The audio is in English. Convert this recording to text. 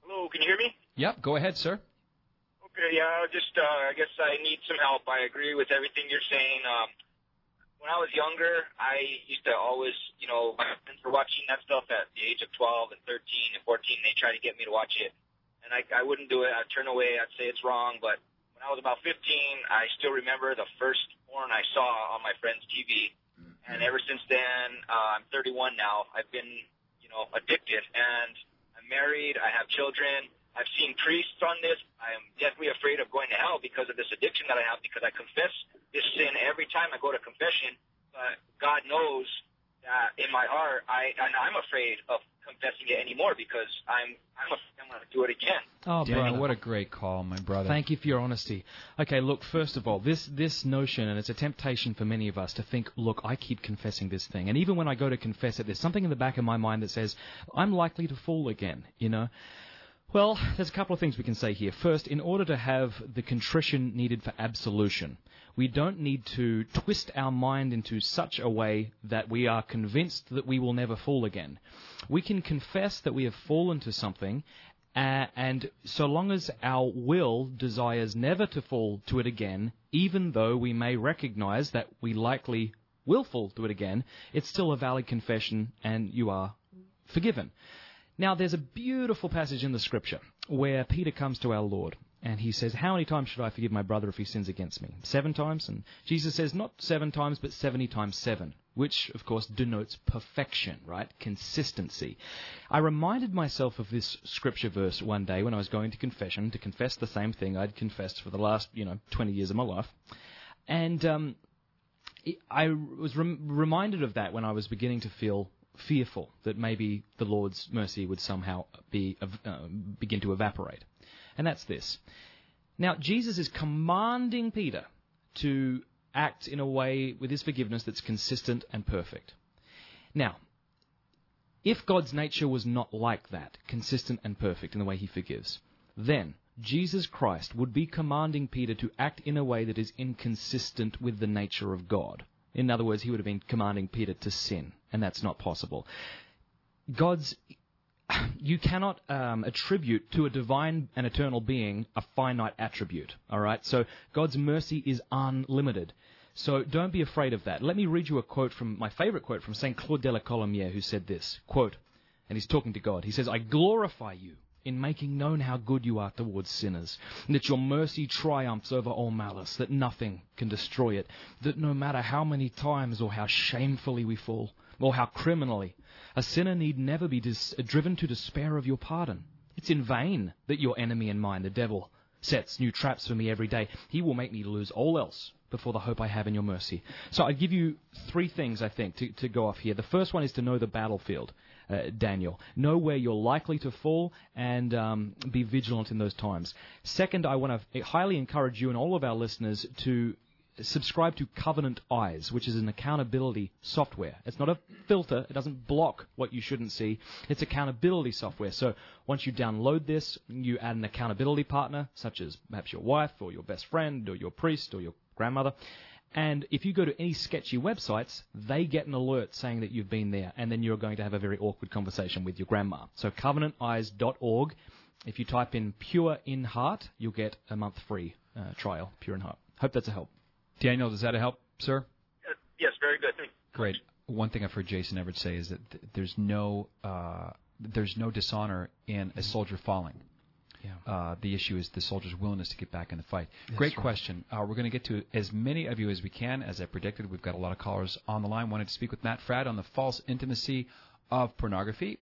Hello, can you hear me? Yep, go ahead, sir. Okay, yeah, I guess I need some help. I agree with everything you're saying. When I was younger, I used to always, my friends were watching that stuff at the age of 12 and 13 and 14. They tried to get me to watch it, and I wouldn't do it. I'd turn away. I'd say it's wrong. But when I was about 15, I still remember the first porn I saw on my friend's TV. And ever since then, I'm 31 now. I've been, addicted. And I'm married. I have children. I've seen priests on this. I am deathly afraid of going to hell because of this addiction that I have, because I confess this sin every time I go to confession. But God knows that in my heart, I'm afraid of confessing it anymore because I'm going to do it again. Oh, Daniel, brother. what a great call, my brother. Thank you for your honesty. Okay, look, first of all, this notion, and it's a temptation for many of us to think, look, I keep confessing this thing. And even when I go to confess it, there's something in the back of my mind that says, I'm likely to fall again, Well, there's a couple of things we can say here. First, in order to have the contrition needed for absolution, we don't need to twist our mind into such a way that we are convinced that we will never fall again. We can confess that we have fallen to something, and so long as our will desires never to fall to it again, even though we may recognize that we likely will fall to it again, it's still a valid confession and you are forgiven. Now, there's a beautiful passage in the Scripture where Peter comes to our Lord, and he says, how many times should I forgive my brother if he sins against me? 7 times? And Jesus says, not 7 times, but 70 times 7, which, of course, denotes perfection, right? Consistency. I reminded myself of this Scripture verse one day when I was going to confession, to confess the same thing I'd confessed for the last, 20 years of my life. And I was reminded of that when I was beginning to feel fearful that maybe the Lord's mercy would somehow begin to evaporate. And that's this. Now, Jesus is commanding Peter to act in a way with his forgiveness that's consistent and perfect. Now, if God's nature was not like that, consistent and perfect in the way he forgives, then Jesus Christ would be commanding Peter to act in a way that is inconsistent with the nature of God. In other words, he would have been commanding Peter to sin, and that's not possible. You cannot attribute to a divine and eternal being a finite attribute, all right? So God's mercy is unlimited. So don't be afraid of that. Let me read you a quote from my favorite quote from St. Claude de la Colomière, who said this, quote, and he's talking to God. He says, I glorify you in making known how good you are towards sinners, and that your mercy triumphs over all malice, that nothing can destroy it, that no matter how many times or how shamefully we fall, or how criminally, a sinner need never be driven to despair of your pardon. It's in vain that your enemy and mine, the devil, sets new traps for me every day. He will make me lose all else before the hope I have in your mercy. So I give you 3 things, I think, to go off here. The first one is to know the battlefield, Daniel. Know where you're likely to fall and be vigilant in those times. Second, I want to highly encourage you and all of our listeners to subscribe to Covenant Eyes, which is an accountability software. It's not a filter. It doesn't block what you shouldn't see. It's accountability software. So once you download this, you add an accountability partner, such as perhaps your wife or your best friend or your priest or your grandmother. And if you go to any sketchy websites, they get an alert saying that you've been there, and then you're going to have a very awkward conversation with your grandma. So covenanteyes.org. If you type in Pure in Heart, you'll get a month free trial, Pure in Heart. Hope that's a help. Daniel, does that help, sir? Yes, very good. Thank you. Great. One thing I've heard Jason Everett say is that there's no dishonor in a soldier falling. Yeah. The issue is the soldier's willingness to get back in the fight. That's Great right. Question. We're going to get to as many of you as we can. As I predicted, we've got a lot of callers on the line. Wanted to speak with Matt Fradd on the false intimacy of pornography.